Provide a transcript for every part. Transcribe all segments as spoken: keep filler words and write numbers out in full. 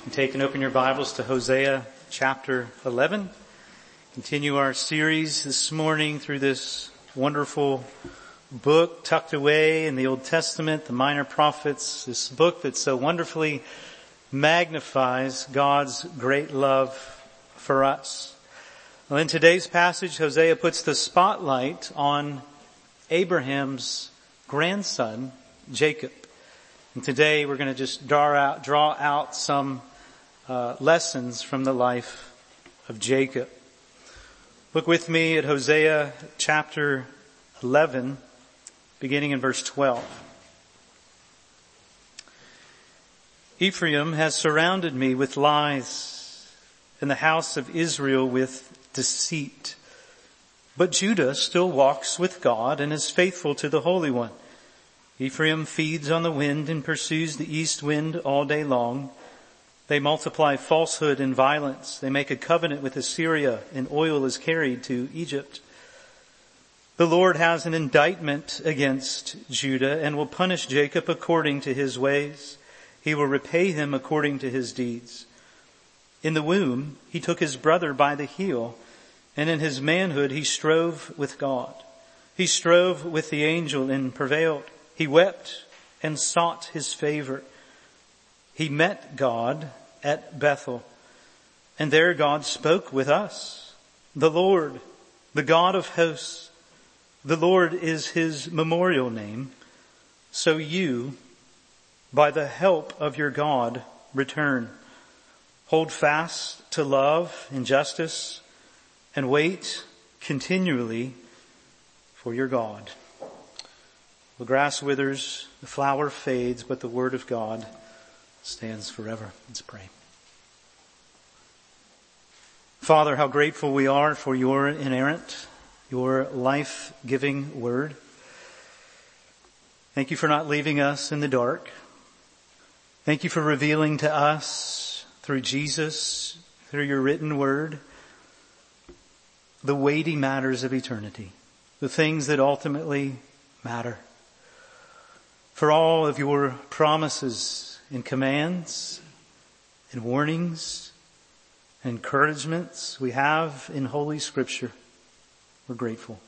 Take and open your Bibles to Hosea chapter eleven. Continue our series this morning through this wonderful book tucked away in the Old Testament, the Minor Prophets, this book that so wonderfully magnifies God's great love for us. Well, in today's passage, Hosea puts the spotlight on Abraham's grandson, Jacob. And today we're going to just draw out, draw out some uh, lessons from the life of Jacob. Look with me at Hosea chapter eleven, beginning in verse twelve. Ephraim has surrounded me with lies, and the house of Israel with deceit. But Judah still walks with God and is faithful to the Holy One. Ephraim feeds on the wind and pursues the east wind all day long. They multiply falsehood and violence. They make a covenant with Assyria, and oil is carried to Egypt. The Lord has an indictment against Judah and will punish Jacob according to his ways. He will repay him according to his deeds. In the womb, he took his brother by the heel, and in his manhood he strove with God. He strove with the angel and prevailed. He wept and sought his favor. He met God at Bethel, and there God spoke with us. The Lord, the God of hosts, the Lord is his memorial name. So you, by the help of your God, return. Hold fast to love and justice, and wait continually for your God. The grass withers, the flower fades, but the word of God stands forever. Let's pray. Father, how grateful we are for your inerrant, your life-giving word. Thank you for not leaving us in the dark. Thank you for revealing to us through Jesus, through your written word, the weighty matters of eternity, the things that ultimately matter. For all of your promises and commands and warnings and encouragements we have in Holy Scripture, we're grateful.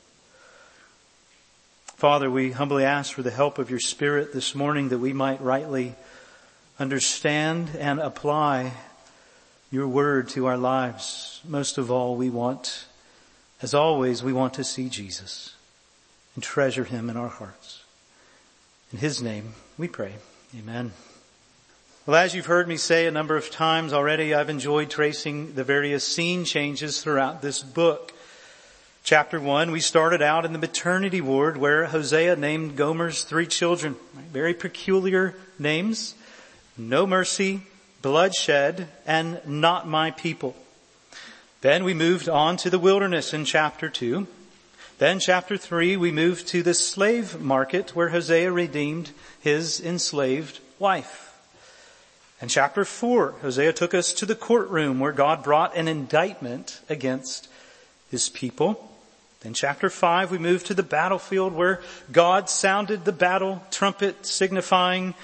Father, we humbly ask for the help of your Spirit this morning that we might rightly understand and apply your word to our lives. Most of all, we want, as always, we want to see Jesus and treasure him in our hearts. In his name we pray. Amen. Well, as you've heard me say a number of times already, I've enjoyed tracing the various scene changes throughout this book. Chapter one, we started out in the maternity ward where Hosea named Gomer's three children. Very peculiar names. No mercy, bloodshed, and not my people. Then we moved on to the wilderness in chapter two. Then chapter three, we moved to the slave market where Hosea redeemed his enslaved wife. And chapter four, Hosea took us to the courtroom where God brought an indictment against his people. Then chapter five, we moved to the battlefield where God sounded the battle trumpet signifying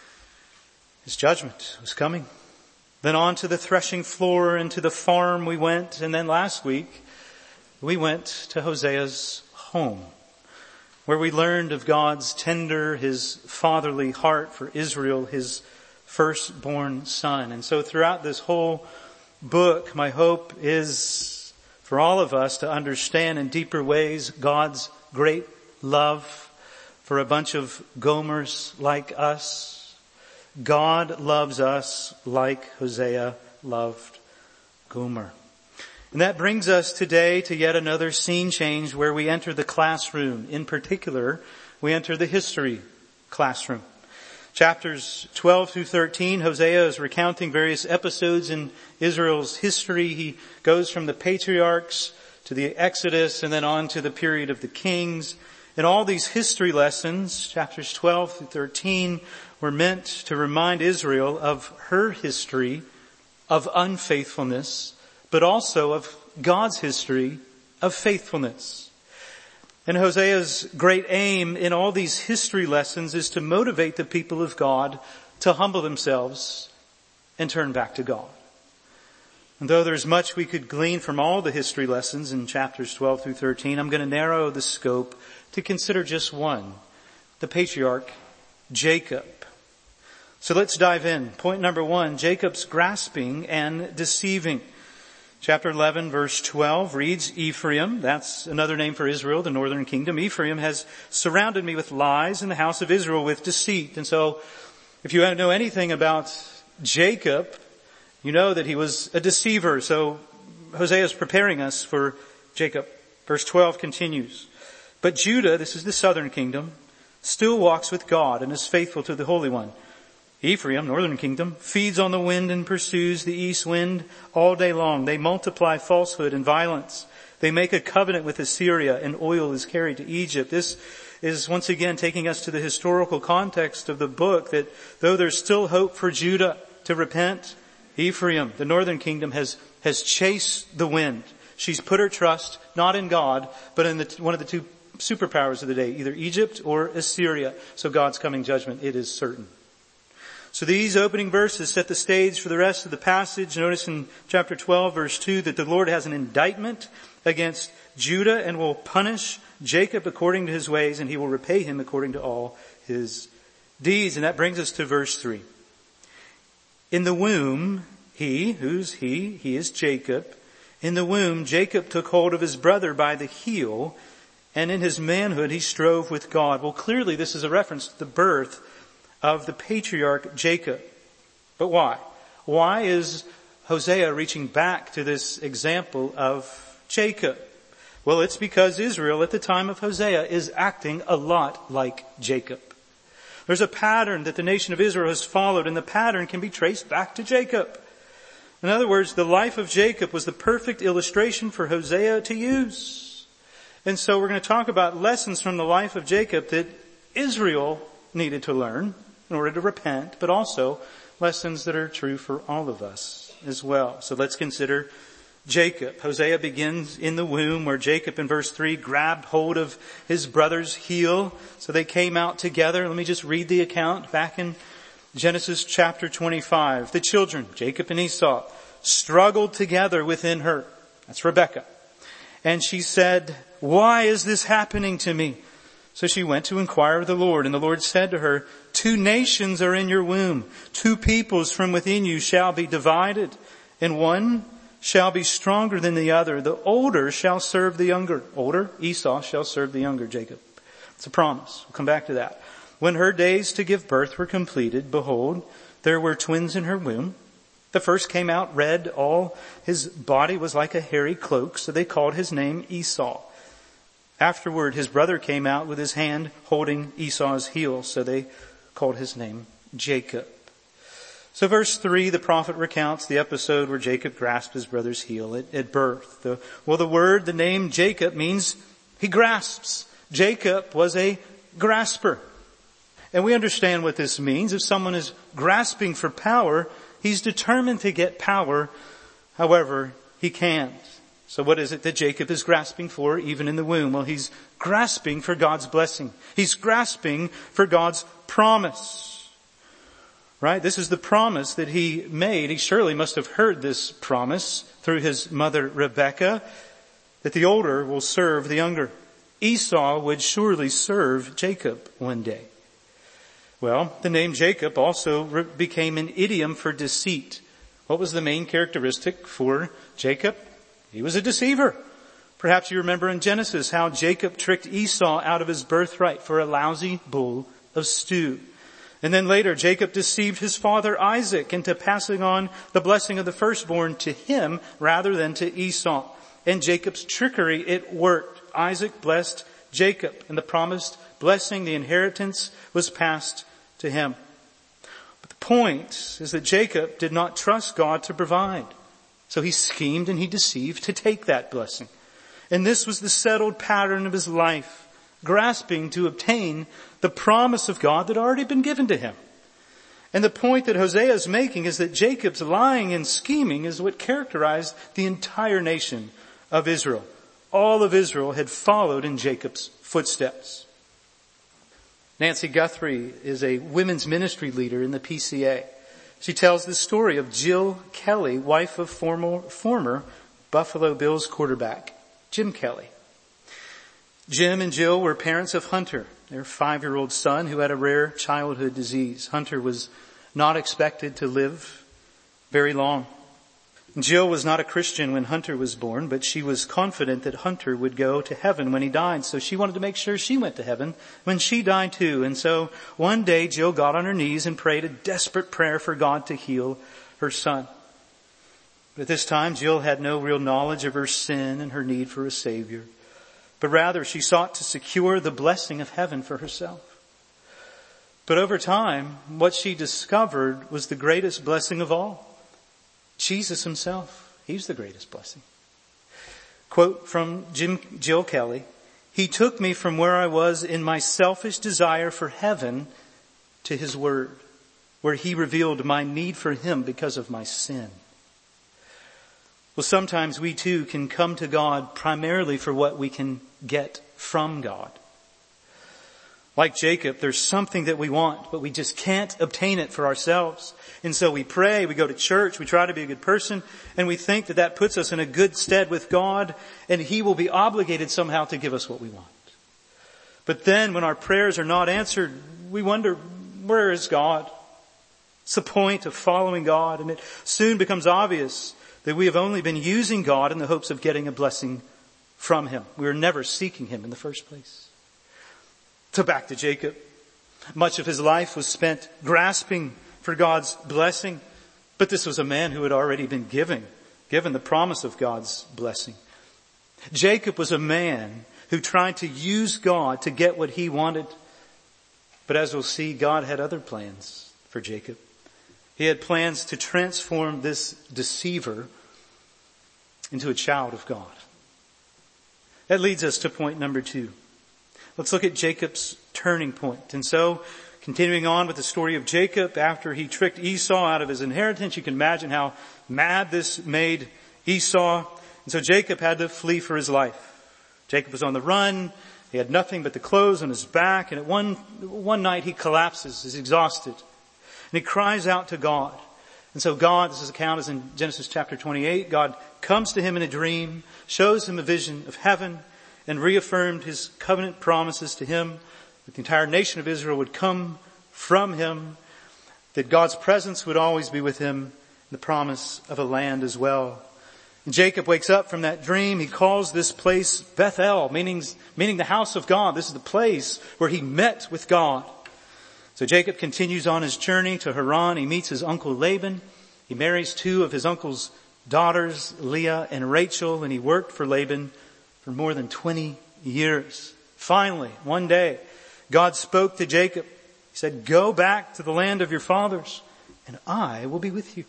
his judgment was coming. Then on to the threshing floor and to the farm we went. And then last week, we went to Hosea's home, where we learned of God's tender, his fatherly heart for Israel, his firstborn son. And so throughout this whole book, my hope is for all of us to understand in deeper ways God's great love for a bunch of Gomers like us. God loves us like Hosea loved Gomer. And that brings us today to yet another scene change where we enter the classroom. In particular, we enter the history classroom. Chapters twelve through thirteen, Hosea is recounting various episodes in Israel's history. He goes from the patriarchs to the Exodus and then on to the period of the kings. And all these history lessons, chapters twelve through thirteen, were meant to remind Israel of her history of unfaithfulness, but also of God's history of faithfulness. And Hosea's great aim in all these history lessons is to motivate the people of God to humble themselves and turn back to God. And though there's much we could glean from all the history lessons in chapters twelve through thirteen, I'm going to narrow the scope to consider just one, the patriarch Jacob. So let's dive in. Point number one, Jacob's grasping and deceiving. Chapter eleven, verse twelve reads, Ephraim, that's another name for Israel, the northern kingdom. Ephraim has surrounded me with lies, and the house of Israel with deceit. And so, if you know anything about Jacob, you know that he was a deceiver. So Hosea is preparing us for Jacob. Verse twelve continues, but Judah, this is the southern kingdom, still walks with God and is faithful to the Holy One. Ephraim, northern kingdom, feeds on the wind and pursues the east wind all day long. They multiply falsehood and violence. They make a covenant with Assyria, and oil is carried to Egypt. This is once again taking us to the historical context of the book, that though there's still hope for Judah to repent, Ephraim, the northern kingdom, has, has chased the wind. She's put her trust not in God, but in the, one of the two superpowers of the day, either Egypt or Assyria. So God's coming judgment, it is certain. So these opening verses set the stage for the rest of the passage. Notice in chapter twelve, verse two, that the Lord has an indictment against Judah and will punish Jacob according to his ways, and he will repay him according to all his deeds. And that brings us to verse three. In the womb, he, who's he? He is Jacob. In the womb, Jacob took hold of his brother by the heel, and in his manhood he strove with God. Well, clearly this is a reference to the birth of the patriarch Jacob. But why? Why is Hosea reaching back to this example of Jacob? Well, it's because Israel at the time of Hosea is acting a lot like Jacob. There's a pattern that the nation of Israel has followed, and the pattern can be traced back to Jacob. In other words, the life of Jacob was the perfect illustration for Hosea to use. And so we're going to talk about lessons from the life of Jacob that Israel needed to learn in order to repent, but also lessons that are true for all of us as well. So let's consider Jacob. Hosea begins in the womb, where Jacob in verse three grabbed hold of his brother's heel. So they came out together. Let me just read the account back in Genesis chapter twenty-five. The children, Jacob and Esau, struggled together within her. That's Rebekah. And she said, why is this happening to me? So she went to inquire of the Lord, and the Lord said to her, two nations are in your womb. Two peoples from within you shall be divided, and one shall be stronger than the other. The older shall serve the younger. Older, Esau, shall serve the younger, Jacob. It's a promise. We'll come back to that. When her days to give birth were completed, behold, there were twins in her womb. The first came out red. All his body was like a hairy cloak, so they called his name Esau. Afterward, his brother came out with his hand holding Esau's heel, so they called his name Jacob. So verse three, the prophet recounts the episode where Jacob grasped his brother's heel at, at birth. The, well, the word, the name Jacob means he grasps. Jacob was a grasper. And we understand what this means. If someone is grasping for power, he's determined to get power however he can. So what is it that Jacob is grasping for even in the womb? Well, he's grasping for God's blessing. He's grasping for God's promise. Right? This is the promise that he made. He surely must have heard this promise through his mother Rebekah, that the older will serve the younger. Esau would surely serve Jacob one day. Well, the name Jacob also re- became an idiom for deceit. What was the main characteristic for Jacob? He was a deceiver. Perhaps you remember in Genesis how Jacob tricked Esau out of his birthright for a lousy bowl of stew. And then later, Jacob deceived his father Isaac into passing on the blessing of the firstborn to him rather than to Esau. And Jacob's trickery, it worked. Isaac blessed Jacob, and the promised blessing, the inheritance, was passed to him. But the point is that Jacob did not trust God to provide. So he schemed and he deceived to take that blessing. And this was the settled pattern of his life, grasping to obtain the promise of God that had already been given to him. And the point that Hosea is making is that Jacob's lying and scheming is what characterized the entire nation of Israel. All of Israel had followed in Jacob's footsteps. Nancy Guthrie is a women's ministry leader in the P C A. She tells the story of Jill Kelly, wife of former, former Buffalo Bills quarterback Jim Kelly. Jim and Jill were parents of Hunter, their five-year-old son who had a rare childhood disease. Hunter was not expected to live very long. Jill was not a Christian when Hunter was born, but she was confident that Hunter would go to heaven when he died. So she wanted to make sure she went to heaven when she died too. And so one day Jill got on her knees and prayed a desperate prayer for God to heal her son. But at this time, Jill had no real knowledge of her sin and her need for a Savior. But rather, she sought to secure the blessing of heaven for herself. But over time, what she discovered was the greatest blessing of all. Jesus himself. He's the greatest blessing. Quote from Jim, Jill Kelly, "He took me from where I was in my selfish desire for heaven to his word, where he revealed my need for him because of my sin." Well, sometimes we too can come to God primarily for what we can get from God. Like Jacob, there's something that we want, but we just can't obtain it for ourselves. And so we pray, we go to church, we try to be a good person, and we think that that puts us in a good stead with God, and he will be obligated somehow to give us what we want. But then when our prayers are not answered, we wonder, where is God? It's the point of following God, and it soon becomes obvious that we have only been using God in the hopes of getting a blessing from him. We were never seeking him in the first place. So back to Jacob. Much of his life was spent grasping for God's blessing, but this was a man who had already been given, given the promise of God's blessing. Jacob was a man who tried to use God to get what he wanted. But as we'll see, God had other plans for Jacob. He had plans to transform this deceiver into a child of God. That leads us to point number two. Let's look at Jacob's turning point. And so, continuing on with the story of Jacob, after he tricked Esau out of his inheritance, you can imagine how mad this made Esau. And so Jacob had to flee for his life. Jacob was on the run. He had nothing but the clothes on his back. And at one, one night he collapses. He's exhausted. And he cries out to God. And so God, this is account is in Genesis chapter twenty-eight, God comes to him in a dream, shows him a vision of heaven, and reaffirmed his covenant promises to him that the entire nation of Israel would come from him, that God's presence would always be with him, and the promise of a land as well. And Jacob wakes up from that dream. He calls this place Bethel, meaning, meaning the house of God. This is the place where he met with God. So Jacob continues on his journey to Haran. He meets his uncle Laban. He marries two of his uncle's daughters, Leah and Rachel, and he worked for Laban for more than twenty years. Finally, one day, God spoke to Jacob. He said, "Go back to the land of your fathers, and I will be with you."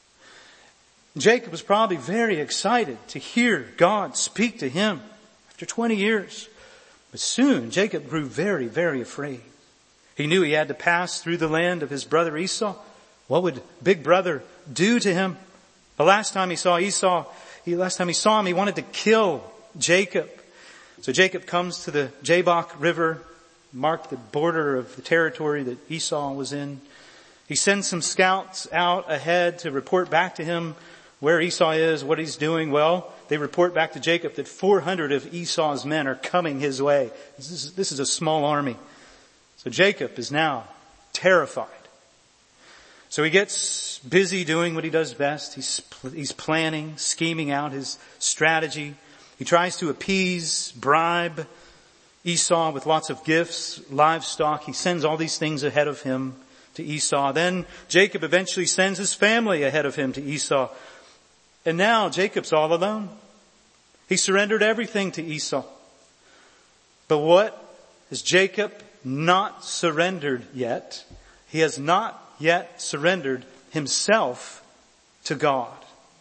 Jacob was probably very excited to hear God speak to him after twenty years. But soon, Jacob grew very, very afraid. He knew he had to pass through the land of his brother Esau. What would big brother do to him? The last time he saw Esau, he, last time he saw him, he wanted to kill Jacob. So Jacob comes to the Jabbok River, marked the border of the territory that Esau was in. He sends some scouts out ahead to report back to him where Esau is, what he's doing. Well, they report back to Jacob that four hundred of Esau's men are coming his way. This is, this is a small army. So Jacob is now terrified. So he gets busy doing what he does best. He's, he's planning, scheming out his strategy. He tries to appease, bribe Esau with lots of gifts, livestock. He sends all these things ahead of him to Esau. Then Jacob eventually sends his family ahead of him to Esau. And now Jacob's all alone. He surrendered everything to Esau. But what has Jacob not surrendered yet? He has not yet surrendered himself to God.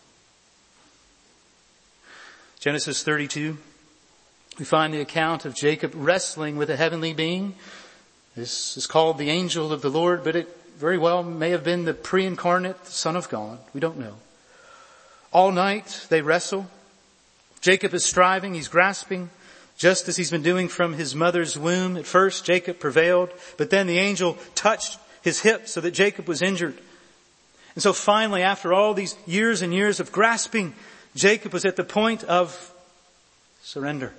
Genesis thirty-two, we find the account of Jacob wrestling with a heavenly being. This is called the angel of the Lord, but it very well may have been the pre-incarnate Son of God. We don't know. All night they wrestle. Jacob is striving, he's grasping, just as he's been doing from his mother's womb. At first Jacob prevailed, but then the angel touched his hip so that Jacob was injured. And so finally, after all these years and years of grasping, Jacob was at the point of surrender.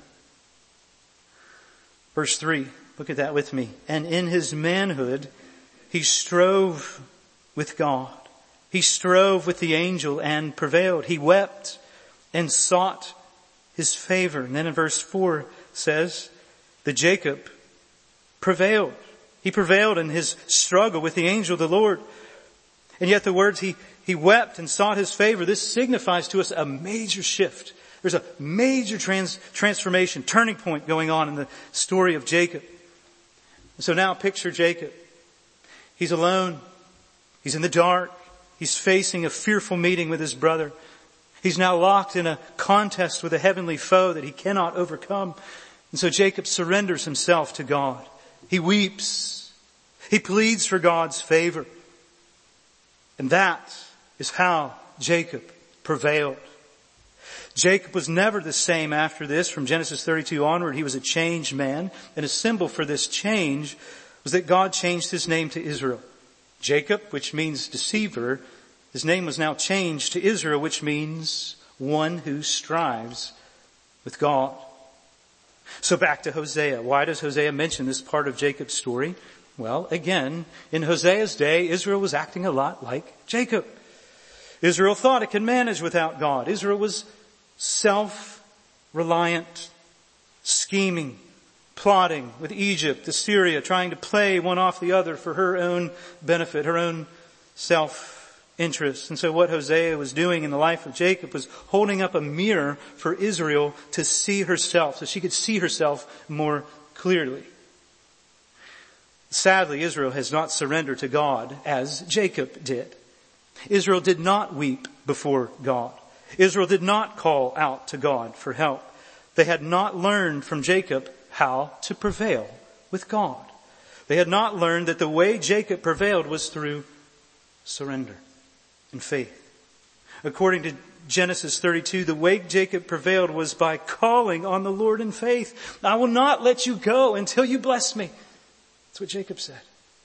Verse three, look at that with me. And in his manhood, he strove with God. He strove with the angel and prevailed. He wept and sought his favor. And then in verse four says that Jacob prevailed. He prevailed in his struggle with the angel of the Lord. And yet the words he, he wept and sought his favor, this signifies to us a major shift. There's a major trans, transformation, turning point going on in the story of Jacob. So now picture Jacob. He's alone. He's in the dark. He's facing a fearful meeting with his brother. He's now locked in a contest with a heavenly foe that he cannot overcome. And so Jacob surrenders himself to God. He weeps. He pleads for God's favor. And that is how Jacob prevailed. Jacob was never the same after this. From Genesis thirty-two onward, he was a changed man. And a symbol for this change was that God changed his name to Israel. Jacob, which means deceiver, his name was now changed to Israel, which means one who strives with God. So back to Hosea. Why does Hosea mention this part of Jacob's story? Well, again, in Hosea's day, Israel was acting a lot like Jacob. Israel thought it could manage without God. Israel was self-reliant, scheming, plotting with Egypt, Assyria, trying to play one off the other for her own benefit, her own self-interest. And so what Hosea was doing in the life of Jacob was holding up a mirror for Israel to see herself, so she could see herself more clearly. Sadly, Israel has not surrendered to God as Jacob did. Israel did not weep before God. Israel did not call out to God for help. They had not learned from Jacob how to prevail with God. They had not learned that the way Jacob prevailed was through surrender and faith. According to Genesis thirty-two, the way Jacob prevailed was by calling on the Lord in faith. I will not let you go until you bless me. That's what Jacob said.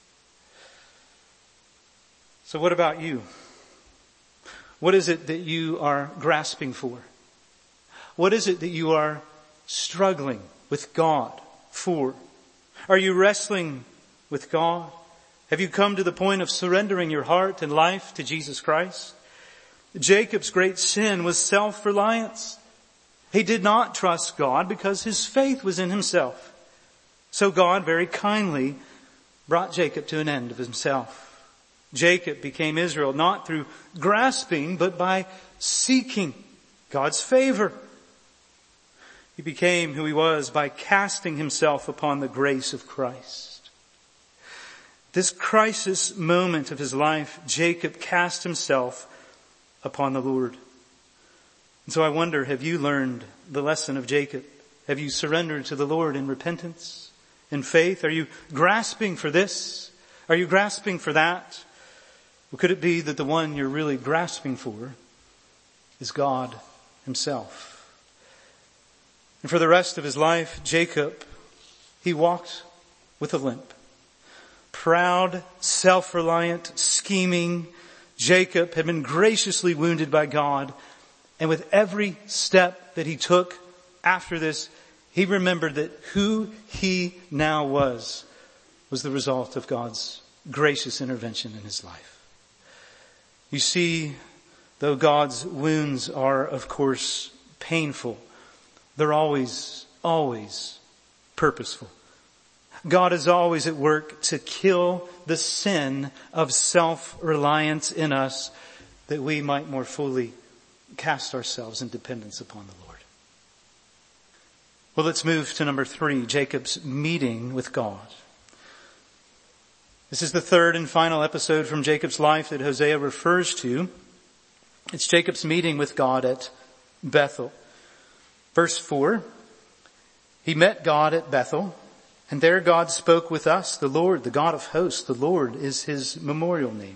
So what about you? What is it that you are grasping for? What is it that you are struggling with God for? Are you wrestling with God? Have you come to the point of surrendering your heart and life to Jesus Christ? Jacob's great sin was self-reliance. He did not trust God because his faith was in himself. So God very kindly brought Jacob to an end of himself. Jacob became Israel not through grasping, but by seeking God's favor. He became who he was by casting himself upon the grace of Christ. This crisis moment of his life, Jacob cast himself upon the Lord. And so I wonder, have you learned the lesson of Jacob? Have you surrendered to the Lord in repentance? In faith? Are you grasping for this? Are you grasping for that? Or could it be that the one you're really grasping for is God himself? And for the rest of his life, Jacob, he walked with a limp. Proud, self-reliant, scheming, Jacob had been graciously wounded by God. And with every step that he took after this, he remembered that who he now was, was the result of God's gracious intervention in his life. You see, though God's wounds are, of course, painful, they're always, always purposeful. God is always at work to kill the sin of self-reliance in us that we might more fully cast ourselves in dependence upon the Lord. Well, let's move to number three, Jacob's meeting with God. This is the third and final episode from Jacob's life that Hosea refers to. It's Jacob's meeting with God at Bethel. Verse four, he met God at Bethel, and there God spoke with us, the Lord, the God of hosts. The Lord is his memorial name.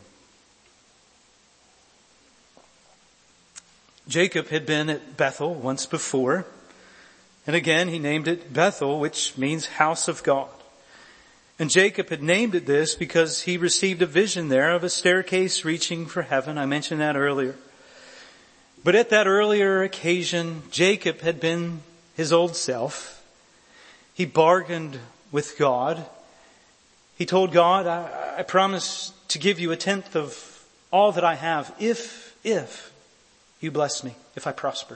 Jacob had been at Bethel once before. And again, he named it Bethel, which means house of God. And Jacob had named it this because he received a vision there of a staircase reaching for heaven. I mentioned that earlier. But at that earlier occasion, Jacob had been his old self. He bargained with God. He told God, I, I promise to give you a tenth of all that I have if, if you bless me, if I prosper.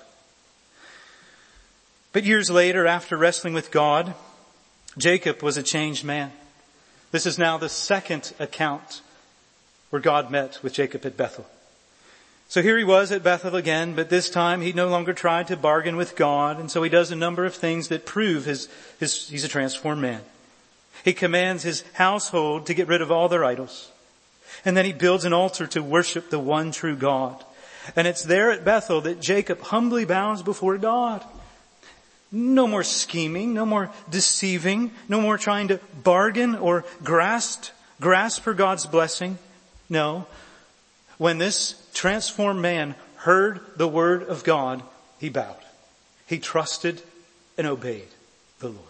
But years later, after wrestling with God, Jacob was a changed man. This is now the second account where God met with Jacob at Bethel. So here he was at Bethel again, but this time he no longer tried to bargain with God, and so he does a number of things that prove his, his, he's a transformed man. He commands his household to get rid of all their idols. And then he builds an altar to worship the one true God. And it's there at Bethel that Jacob humbly bows before God. No more scheming, no more deceiving, no more trying to bargain or grasp, grasp for God's blessing. No. When this transformed man heard the word of God, he bowed. He trusted and obeyed the Lord.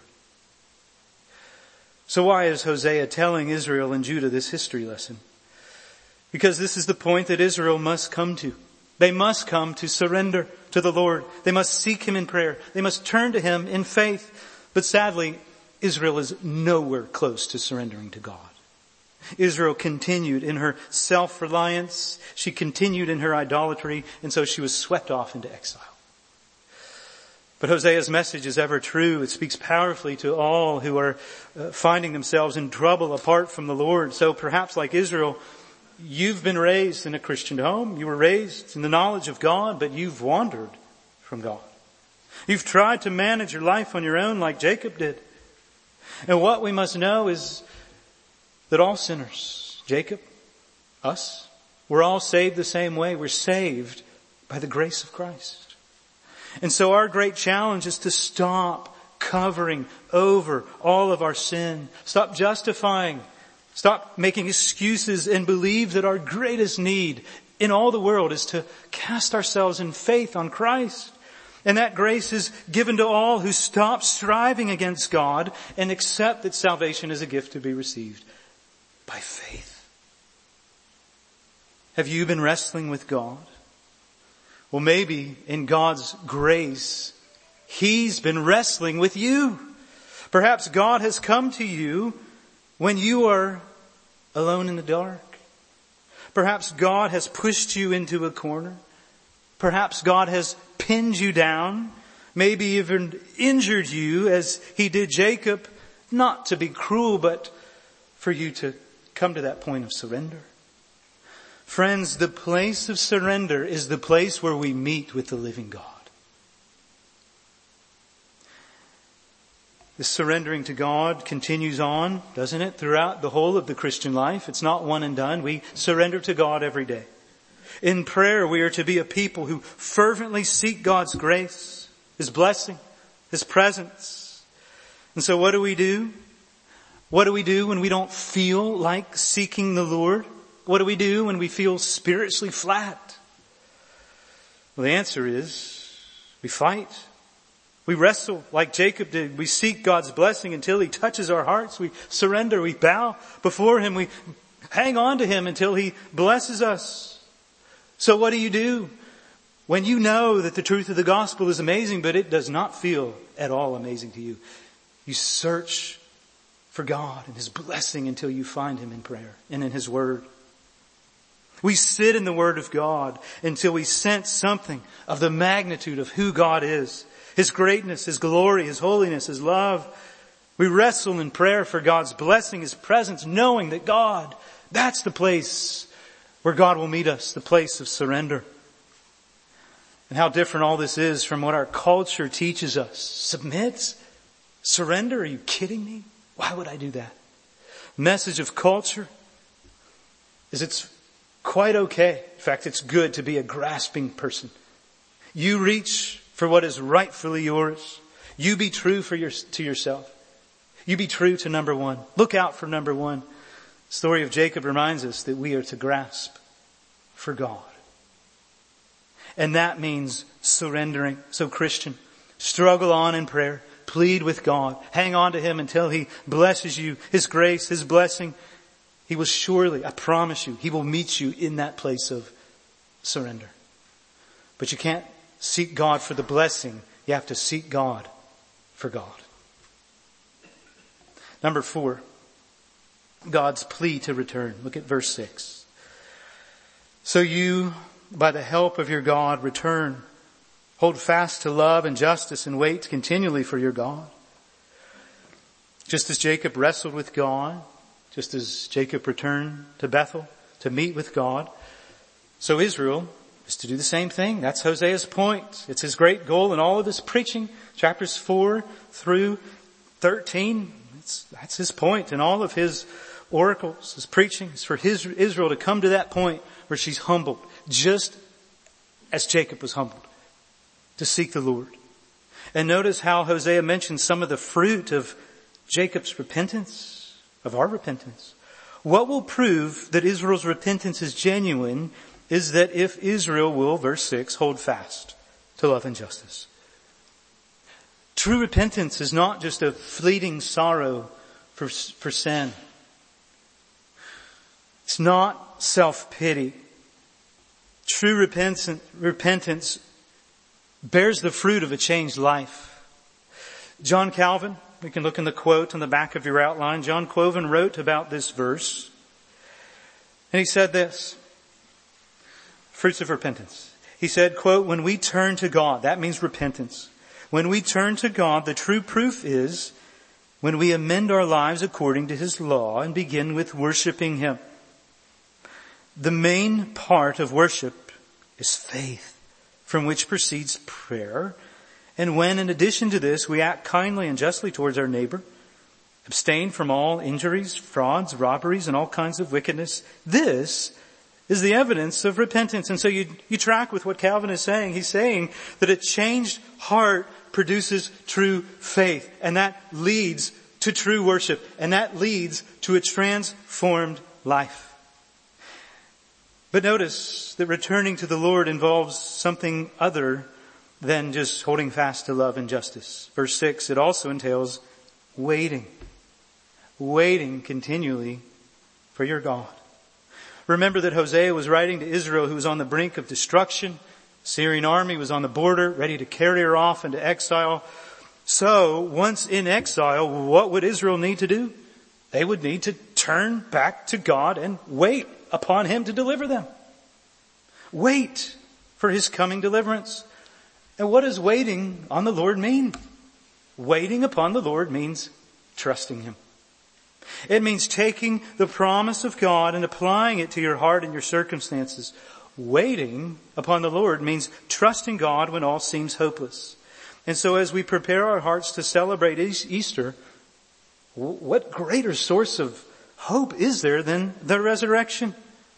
So why is Hosea telling Israel and Judah this history lesson? Because this is the point that Israel must come to. They must come to surrender to the Lord. They must seek Him in prayer. They must turn to Him in faith. But sadly, Israel is nowhere close to surrendering to God. Israel continued in her self-reliance. She continued in her idolatry, and so she was swept off into exile. But Hosea's message is ever true. It speaks powerfully to all who are uh, finding themselves in trouble apart from the Lord. So perhaps like Israel, you've been raised in a Christian home. You were raised in the knowledge of God, but you've wandered from God. You've tried to manage your life on your own like Jacob did. And what we must know is that all sinners, Jacob, us, we're all saved the same way. We're saved by the grace of Christ. And so our great challenge is to stop covering over all of our sin. Stop justifying. Stop making excuses and believe that our greatest need in all the world is to cast ourselves in faith on Christ. And that grace is given to all who stop striving against God and accept that salvation is a gift to be received by faith. Have you been wrestling with God? Well, maybe in God's grace, He's been wrestling with you. Perhaps God has come to you when you are alone in the dark. Perhaps God has pushed you into a corner. Perhaps God has pinned you down, maybe even injured you as He did Jacob, not to be cruel, but for you to come to that point of surrender. Friends, the place of surrender is the place where we meet with the living God. This surrendering to God continues on, doesn't it, throughout the whole of the Christian life. It's not one and done. We surrender to God every day. In prayer, we are to be a people who fervently seek God's grace, His blessing, His presence. And so what do we do? What do we do when we don't feel like seeking the Lord? What do we do when we feel spiritually flat? Well, the answer is we fight. We wrestle like Jacob did. We seek God's blessing until He touches our hearts. We surrender. We bow before Him. We hang on to Him until He blesses us. So what do you do when you know that the truth of the gospel is amazing, but it does not feel at all amazing to you? You search for God and His blessing until you find Him in prayer and in His Word. We sit in the Word of God until we sense something of the magnitude of who God is. His greatness, His glory, His holiness, His love. We wrestle in prayer for God's blessing, His presence, knowing that God, that's the place where God will meet us, the place of surrender. And how different all this is from what our culture teaches us. Submit? Surrender? Are you kidding me? Why would I do that? Message of culture is it's quite okay. In fact, it's good to be a grasping person. You reach for what is rightfully yours. You be true for your, to yourself. You be true to number one. Look out for number one. The story of Jacob reminds us that we are to grasp for God. And that means surrendering. So Christian, struggle on in prayer. plead with God. Hang on to Him until He blesses you. His grace, His blessing. He will surely, I promise you, He will meet you in that place of surrender. But you can't seek God for the blessing. You have to seek God for God. Number four, God's plea to return. Look at verse six. So you, by the help of your God, return. Hold fast to love and justice and wait continually for your God. Just as Jacob wrestled with God, just as Jacob returned to Bethel to meet with God, so Israel is to do the same thing. That's Hosea's point. It's his great goal in all of his preaching, chapters four through thirteen. It's, that's his point in all of his oracles, his preaching is for his, Israel to come to that point where she's humbled, just as Jacob was humbled, to seek the Lord. And notice how Hosea mentions some of the fruit of Jacob's repentance, of our repentance. What will prove that Israel's repentance is genuine is that if Israel will, verse six, hold fast to love and justice. True repentance is not just a fleeting sorrow for, for sin. It's not self-pity. True repentance, repentance bears the fruit of a changed life. John Calvin, we can look in the quote on the back of your outline. John Calvin wrote about this verse. And he said this, fruits of repentance. He said, quote, when we turn to God, that means repentance. When we turn to God, the true proof is when we amend our lives according to His law and begin with worshiping Him. The main part of worship is faith, from which proceeds prayer. And when, in addition to this, we act kindly and justly towards our neighbor, abstain from all injuries, frauds, robberies, and all kinds of wickedness, this is the evidence of repentance. And so you, you track with what Calvin is saying. He's saying that a changed heart produces true faith. And that leads to true worship. And that leads to a transformed life. But notice that returning to the Lord involves something other than just holding fast to love and justice. Verse six, it also entails waiting. Waiting continually for your God. Remember that Hosea was writing to Israel, who was on the brink of destruction. The Syrian army was on the border, ready to carry her off into exile. So, once in exile, what would Israel need to do? They would need to turn back to God and wait upon Him to deliver them. Wait for His coming deliverance. And what does waiting on the Lord mean? Waiting upon the Lord means trusting Him. It means taking the promise of God and applying it to your heart and your circumstances. Waiting upon the Lord means trusting God when all seems hopeless. And so as we prepare our hearts to celebrate Easter, what greater source of hope is there than the resurrection?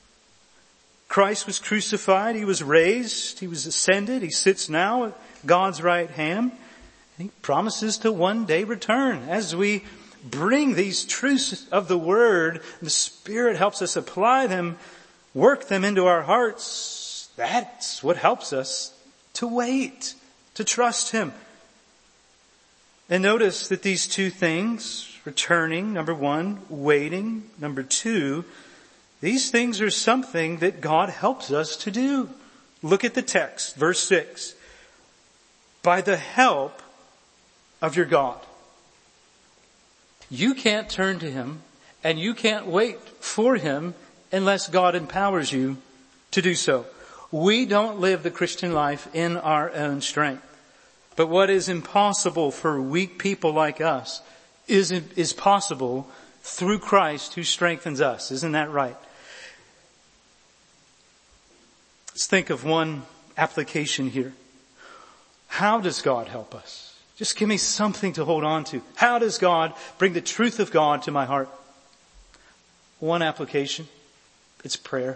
Christ was crucified, He was raised, He was ascended, He sits now at God's right hand. And He promises to one day return. As we bring these truths of the Word, the Spirit helps us apply them, work them into our hearts. That's what helps us to wait, to trust Him. And notice that these two things, returning, number one, waiting, number two, these things are something that God helps us to do. Look at the text, verse six. By the help of your God. You can't turn to Him and you can't wait for Him unless God empowers you to do so. We don't live the Christian life in our own strength. But what is impossible for weak people like us is, is possible through Christ who strengthens us. Isn't that right? Let's think of one application here. How does God help us? Just give me something to hold on to. How does God bring the truth of God to my heart? One application. It's prayer.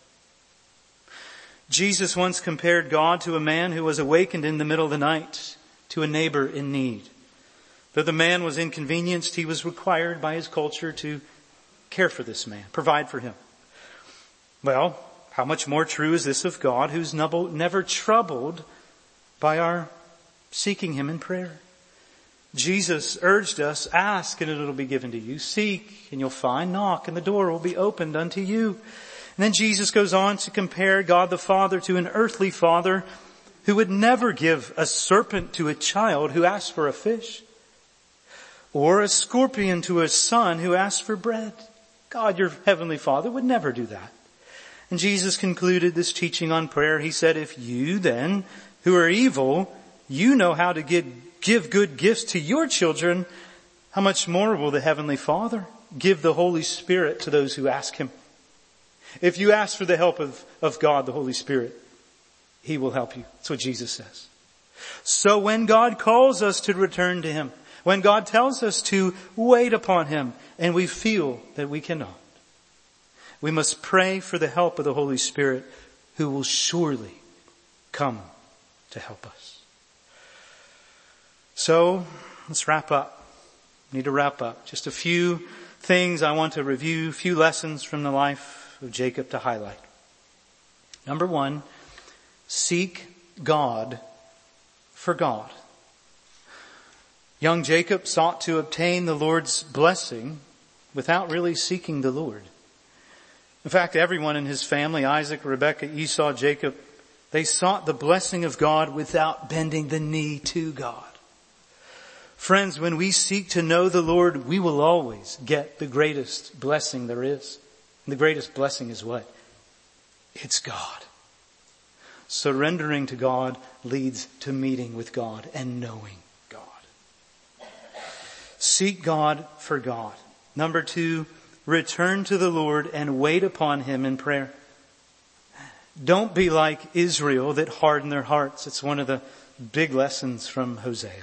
Jesus once compared God to a man who was awakened in the middle of the night to a neighbor in need. Though the man was inconvenienced, he was required by his culture to care for this man, provide for him. Well, how much more true is this of God, who's never troubled by our seeking Him in prayer? Jesus urged us, ask and it'll be given to you. Seek and you'll find. Knock and the door will be opened unto you. And then Jesus goes on to compare God the Father to an earthly father who would never give a serpent to a child who asks for a fish, or a scorpion to a son who asks for bread. God, your heavenly Father, would never do that. And Jesus concluded this teaching on prayer. He said, if you then, who are evil, you know how to give, give good gifts to your children, how much more will the heavenly Father give the Holy Spirit to those who ask him? If you ask for the help of, of God, the Holy Spirit, he will help you. That's what Jesus says. So when God calls us to return to him, when God tells us to wait upon him and we feel that we cannot, we must pray for the help of the Holy Spirit who will surely come to help us. So let's wrap up. We need to wrap up. Just a few things I want to review, a few lessons from the life of Jacob to highlight. Number one, seek God for God. Young Jacob sought to obtain the Lord's blessing without really seeking the Lord. In fact, everyone in his family, Isaac, Rebekah, Esau, Jacob, they sought the blessing of God without bending the knee to God. Friends, when we seek to know the Lord, we will always get the greatest blessing there is. And the greatest blessing is what? It's God. Surrendering to God leads to meeting with God and knowing God. Seek God for God. Number two, return to the Lord and wait upon him in prayer. Don't be like Israel that hardened their hearts. It's one of the big lessons from Hosea.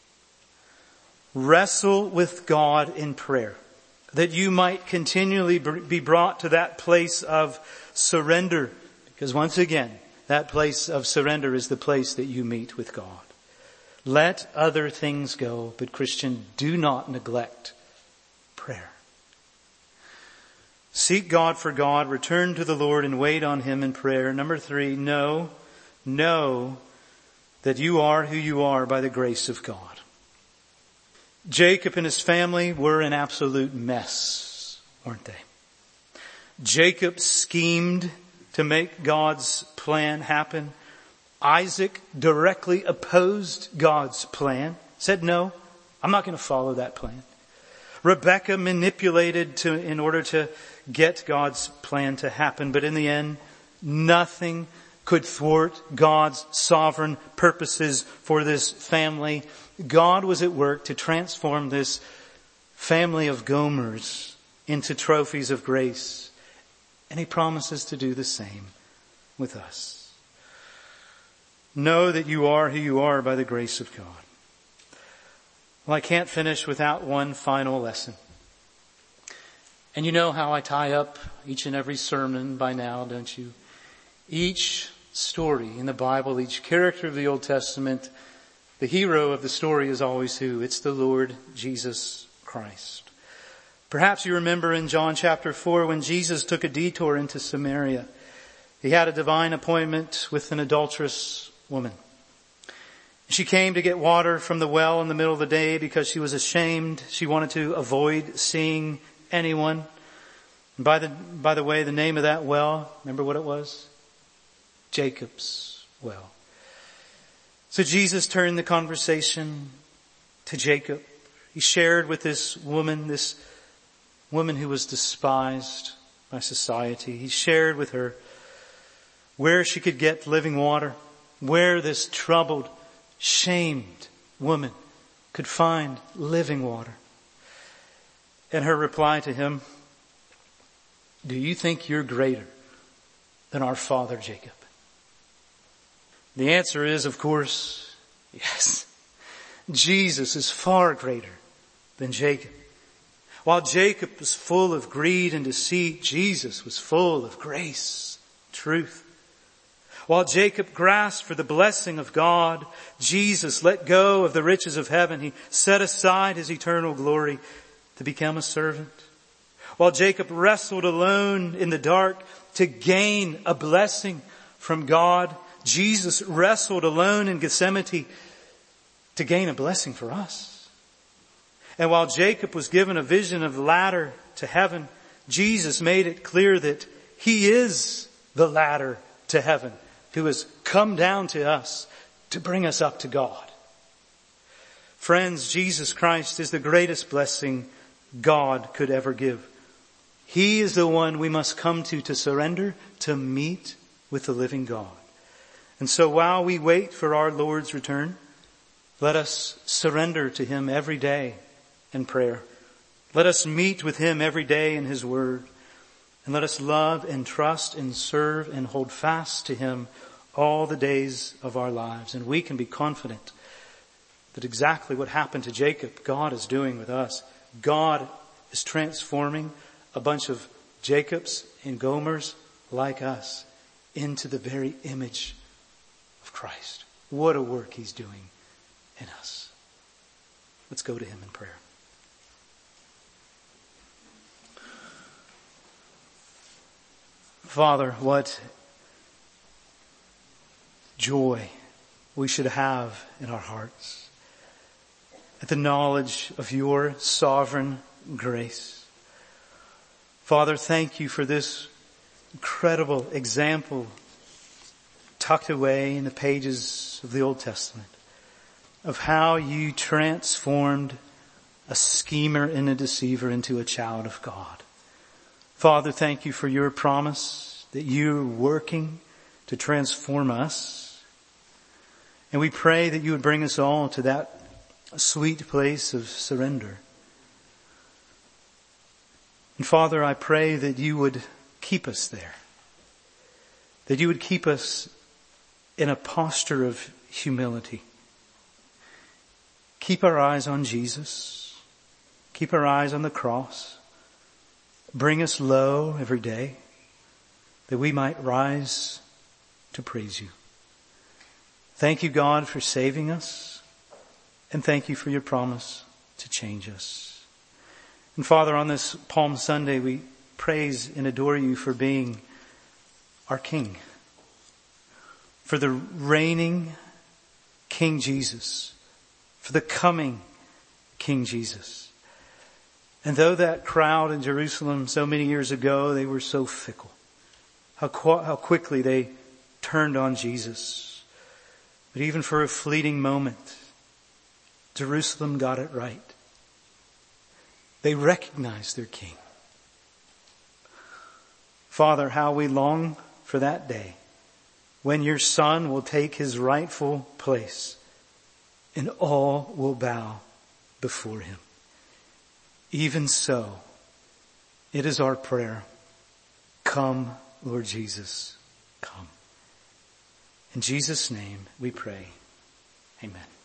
Wrestle with God in prayer, that you might continually be brought to that place of surrender. Because once again, that place of surrender is the place that you meet with God. Let other things go, but Christian, do not neglect prayer. Seek God for God, return to the Lord and wait on him in prayer. Number three, know, know that you are who you are by the grace of God. Jacob and his family were an absolute mess, weren't they? Jacob schemed to make God's plan happen. Isaac directly opposed God's plan, said, no, I'm not going to follow that plan. Rebekah manipulated to, in order to get God's plan to happen. But in the end, nothing could thwart God's sovereign purposes for this family. God was at work to transform this family of Gomers into trophies of grace. And he promises to do the same with us. Know that you are who you are by the grace of God. Well, I can't finish without one final lesson. And you know how I tie up each and every sermon by now, don't you? Each story in the Bible, each character of the Old Testament, the hero of the story is always who? It's the Lord Jesus Christ. Perhaps you remember in John chapter four when Jesus took a detour into Samaria. He had a divine appointment with an adulterous woman. She came to get water from the well in the middle of the day because she was ashamed. She wanted to avoid seeing anyone. And by the, by the way, the name of that well, remember what it was? Jacob's well. So Jesus turned the conversation to Jacob. He shared with this woman, this woman who was despised by society. He shared with her where she could get living water, where this troubled, shamed woman could find living water. And her reply to him, do you think you're greater than our father Jacob? The answer is, of course, yes. Jesus is far greater than Jacob. While Jacob was full of greed and deceit, Jesus was full of grace, truth. While Jacob grasped for the blessing of God, Jesus let go of the riches of heaven. He set aside his eternal glory to become a servant. While Jacob wrestled alone in the dark to gain a blessing from God, Jesus wrestled alone in Gethsemane to gain a blessing for us. And while Jacob was given a vision of the ladder to heaven, Jesus made it clear that he is the ladder to heaven, who has come down to us to bring us up to God. Friends, Jesus Christ is the greatest blessing God could ever give. He is the one we must come to to surrender, to meet with the living God. And so while we wait for our Lord's return, let us surrender to him every day in prayer. Let us meet with him every day in his word. And let us love and trust and serve and hold fast to him all the days of our lives. And we can be confident that exactly what happened to Jacob, God is doing with us. God is transforming a bunch of Jacobs and Gomers like us into the very image of Christ. What a work he's doing in us. Let's go to him in prayer. Father, what joy we should have in our hearts at the knowledge of your sovereign grace. Father, thank you for this incredible example tucked away in the pages of the Old Testament of how you transformed a schemer and a deceiver into a child of God. Father, thank you for your promise that you're working to transform us. And we pray that you would bring us all to that sweet place of surrender. And Father, I pray that you would keep us there. That you would keep us in a posture of humility. Keep our eyes on Jesus. Keep our eyes on the cross. Bring us low every day that we might rise to praise you. Thank you, God, for saving us. And thank you for your promise to change us. And Father, on this Palm Sunday, we praise and adore you for being our King. For the reigning King Jesus. For the coming King Jesus. And though that crowd in Jerusalem so many years ago, they were so fickle. How, qu- how quickly they turned on Jesus. But even for a fleeting moment, Jerusalem got it right. They recognized their King. Father, how we long for that day when your Son will take his rightful place and all will bow before him. Even so, it is our prayer. Come, Lord Jesus, come. In Jesus' name we pray. Amen.